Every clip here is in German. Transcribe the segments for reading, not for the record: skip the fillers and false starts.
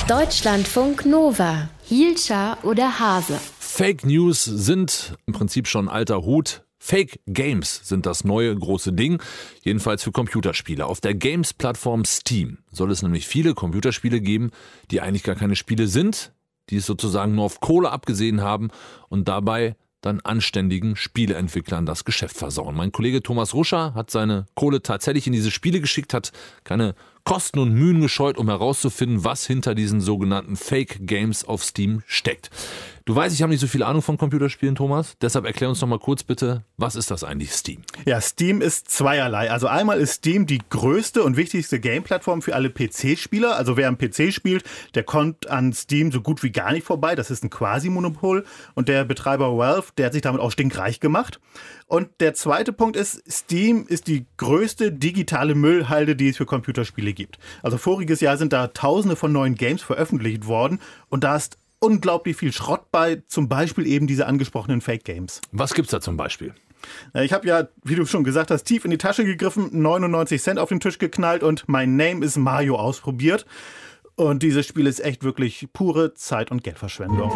Deutschlandfunk Nova. Hielscher oder Hase? Fake News sind im Prinzip schon alter Hut. Fake Games sind das neue große Ding, jedenfalls für Computerspiele. Auf der Games-Plattform Steam soll es nämlich viele Computerspiele geben, die eigentlich gar keine Spiele sind, die es sozusagen nur auf Kohle abgesehen haben und dabei dann anständigen Spieleentwicklern das Geschäft versauen. Mein Kollege Thomas Ruscher hat seine Kohle tatsächlich in diese Spiele geschickt, hat keine Kosten und Mühen gescheut, um herauszufinden, was hinter diesen sogenannten Fake Games auf Steam steckt. Du weißt, ich habe nicht so viel Ahnung von Computerspielen, Thomas. Deshalb erklär uns noch mal kurz bitte, was ist das eigentlich, Steam? Ja, Steam ist zweierlei. Also einmal ist Steam die größte und wichtigste Game-Plattform für alle PC-Spieler. Also wer am PC spielt, der kommt an Steam so gut wie gar nicht vorbei. Das ist ein Quasi-Monopol. Und der Betreiber Valve, der hat sich damit auch stinkreich gemacht. Und der zweite Punkt ist, Steam ist die größte digitale Müllhalde, die es für Computerspiele gibt. Also voriges Jahr sind da Tausende von neuen Games veröffentlicht worden. Und da ist unglaublich viel Schrott bei, zum Beispiel eben diese angesprochenen Fake Games. Was gibt's da zum Beispiel? Ich habe ja, wie du schon gesagt hast, tief in die Tasche gegriffen, 99 Cent auf den Tisch geknallt und My Name is Mario ausprobiert. Und dieses Spiel ist echt wirklich pure Zeit- und Geldverschwendung.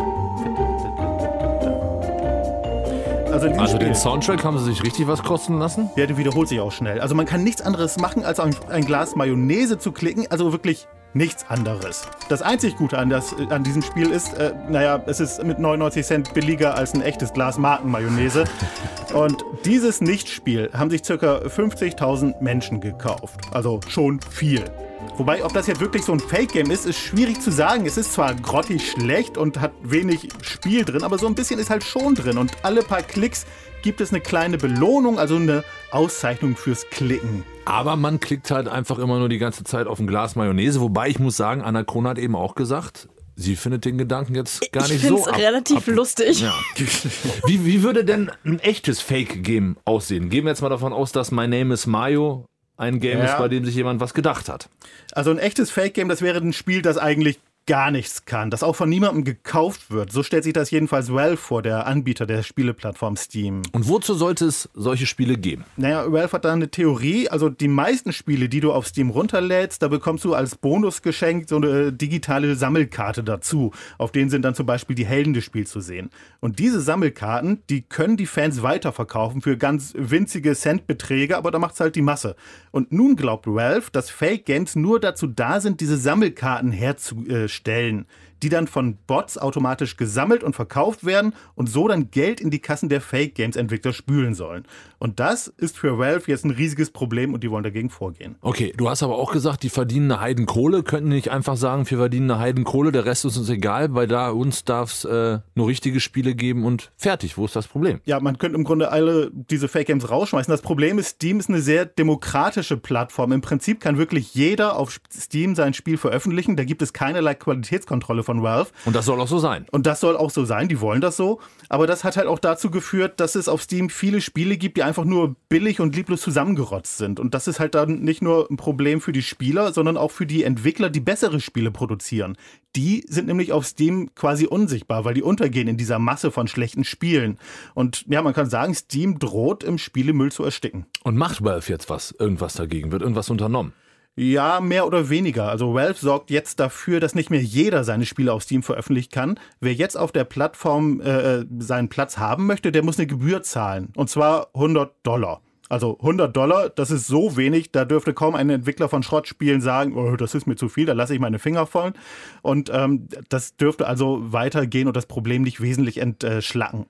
Also den Soundtrack haben sie sich richtig was kosten lassen? Ja, der wiederholt sich auch schnell. Also man kann nichts anderes machen, als auf ein Glas Mayonnaise zu klicken. Also wirklich nichts anderes. Das einzig Gute an diesem Spiel ist, es ist mit 99 Cent billiger als ein echtes Glas Markenmayonnaise. Und dieses Nichtspiel haben sich ca. 50.000 Menschen gekauft. Also schon viel. Wobei, ob das jetzt wirklich so ein Fake-Game ist schwierig zu sagen. Es ist zwar grottig schlecht und hat wenig Spiel drin, aber so ein bisschen ist halt schon drin. Und alle paar Klicks gibt es eine kleine Belohnung, also eine Auszeichnung fürs Klicken. Aber man klickt halt einfach immer nur die ganze Zeit auf ein Glas Mayonnaise. Wobei ich muss sagen, Anna Krohn hat eben auch gesagt, sie findet den Gedanken jetzt gar nicht so Ich finde es relativ lustig. Ja. Wie würde denn ein echtes Fake-Game aussehen? Gehen wir jetzt mal davon aus, dass My Name is Mario ein Game ist, bei dem sich jemand was gedacht hat. Also ein echtes Fake-Game, das wäre ein Spiel, das eigentlich gar nichts kann, das auch von niemandem gekauft wird. So stellt sich das jedenfalls Valve vor, der Anbieter der Spieleplattform Steam. Und wozu sollte es solche Spiele geben? Naja, Valve hat da eine Theorie. Also die meisten Spiele, die du auf Steam runterlädst, da bekommst du als Bonusgeschenk so eine digitale Sammelkarte dazu. Auf denen sind dann zum Beispiel die Helden des Spiels zu sehen. Und diese Sammelkarten, die können die Fans weiterverkaufen für ganz winzige Centbeträge, aber da macht's halt die Masse. Und nun glaubt Valve, dass Fake Games nur dazu da sind, diese Sammelkarten herzustellen, die dann von Bots automatisch gesammelt und verkauft werden und so dann Geld in die Kassen der Fake-Games-Entwickler spülen sollen. Und das ist für Valve jetzt ein riesiges Problem und die wollen dagegen vorgehen. Okay, du hast aber auch gesagt, die verdienen eine Heidenkohle. Könnten nicht einfach sagen, wir verdienen eine Heidenkohle, der Rest ist uns egal, weil da uns darf es nur richtige Spiele geben und fertig. Wo ist das Problem? Ja, man könnte im Grunde alle diese Fake-Games rausschmeißen. Das Problem ist, Steam ist eine sehr demokratische Plattform. Im Prinzip kann wirklich jeder auf Steam sein Spiel veröffentlichen. Da gibt es keinerlei Qualitätskontrolle von Valve. Und das soll auch so sein. Und das soll auch so sein, die wollen das so. Aber das hat halt auch dazu geführt, dass es auf Steam viele Spiele gibt, die einfach nur billig und lieblos zusammengerotzt sind. Und das ist halt dann nicht nur ein Problem für die Spieler, sondern auch für die Entwickler, die bessere Spiele produzieren. Die sind nämlich auf Steam quasi unsichtbar, weil die untergehen in dieser Masse von schlechten Spielen. Und ja, man kann sagen, Steam droht im Spielemüll zu ersticken. Und macht Valve jetzt irgendwas dagegen? Wird irgendwas unternommen? Ja, mehr oder weniger. Also Valve sorgt jetzt dafür, dass nicht mehr jeder seine Spiele auf Steam veröffentlichen kann. Wer jetzt auf der Plattform seinen Platz haben möchte, der muss eine Gebühr zahlen. Und zwar $100. Also $100, das ist so wenig, da dürfte kaum ein Entwickler von Schrottspielen sagen, oh, das ist mir zu viel, da lasse ich meine Finger voll. Und das dürfte also weitergehen und das Problem nicht wesentlich entschlacken.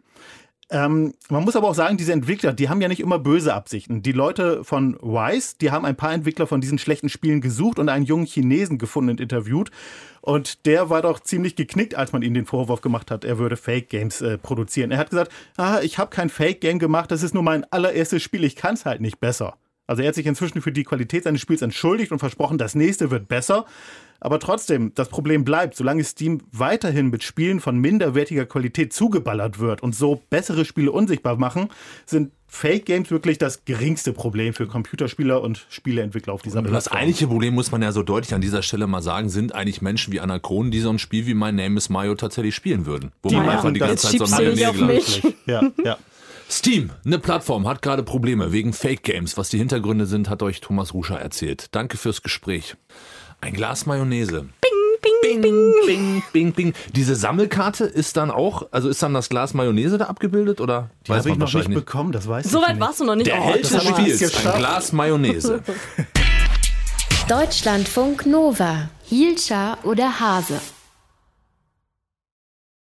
Man muss aber auch sagen, diese Entwickler, die haben ja nicht immer böse Absichten. Die Leute von Wise, die haben ein paar Entwickler von diesen schlechten Spielen gesucht und einen jungen Chinesen gefunden und interviewt. Und der war doch ziemlich geknickt, als man ihm den Vorwurf gemacht hat, er würde Fake-Games produzieren. Er hat gesagt, ich habe kein Fake-Game gemacht, das ist nur mein allererstes Spiel, ich kann es halt nicht besser. Also er hat sich inzwischen für die Qualität seines Spiels entschuldigt und versprochen, das nächste wird besser. Aber trotzdem, das Problem bleibt, solange Steam weiterhin mit Spielen von minderwertiger Qualität zugeballert wird und so bessere Spiele unsichtbar machen, sind Fake-Games wirklich das geringste Problem für Computerspieler und Spieleentwickler auf dieser Plattform. Das eigentliche Problem, muss man ja so deutlich an dieser Stelle mal sagen, sind eigentlich Menschen wie Anna Krohn, die so ein Spiel wie My Name is Mario tatsächlich spielen würden. Wo man einfach die ganze Zeit so Mayonnaise Ja. Steam, eine Plattform, hat gerade Probleme wegen Fake-Games. Was die Hintergründe sind, hat euch Thomas Ruscher erzählt. Danke fürs Gespräch. Ein Glas Mayonnaise. Bing, Bing, bing, bing, bing, bing. Diese Sammelkarte ist dann auch, also ist dann das Glas Mayonnaise da abgebildet oder? Die habe ich noch nicht bekommen, das weiß ich So nicht. weit warst du noch nicht. Der Held des Spiels, geschafft. ein Glas Mayonnaise. Deutschlandfunk Nova. Hielscher oder Hase?